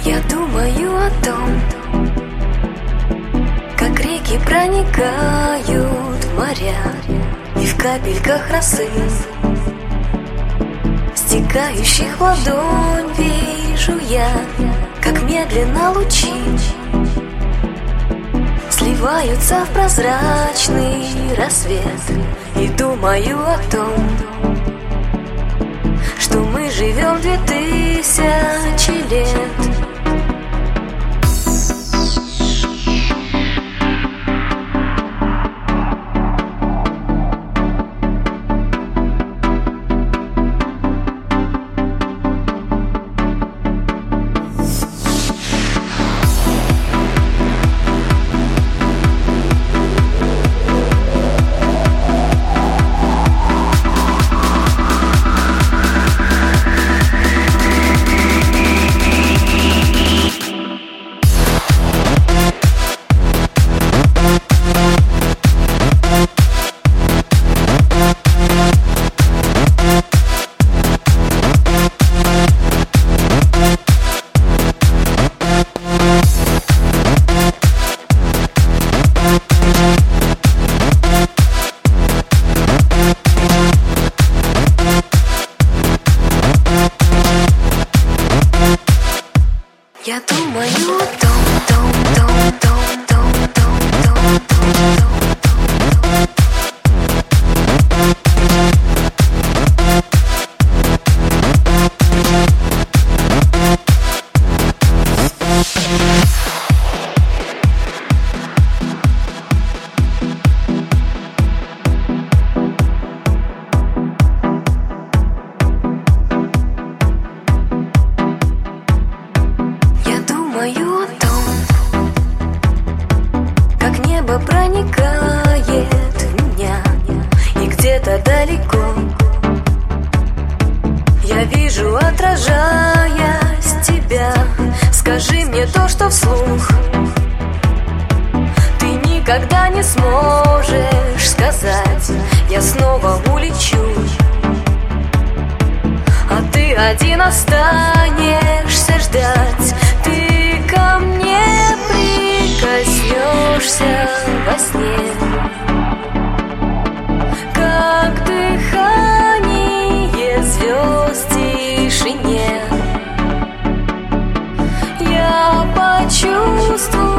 Я думаю о том, как реки проникают в моря, и в капельках росы, стекающих в ладонь, вижу я, как медленно лучи сливаются в прозрачный рассвет. И думаю о том, что мы живем 2000 лет. Я думаю о том, как небо проникает в меня, и где-то далеко я вижу, отражаясь, тебя. Скажи мне то, что вслух ты никогда не сможешь сказать. Я снова улечу, а ты один останешься ждать. Ты ко мне прикоснешься во сне, как дыхание звезд в тишине. Я почувствую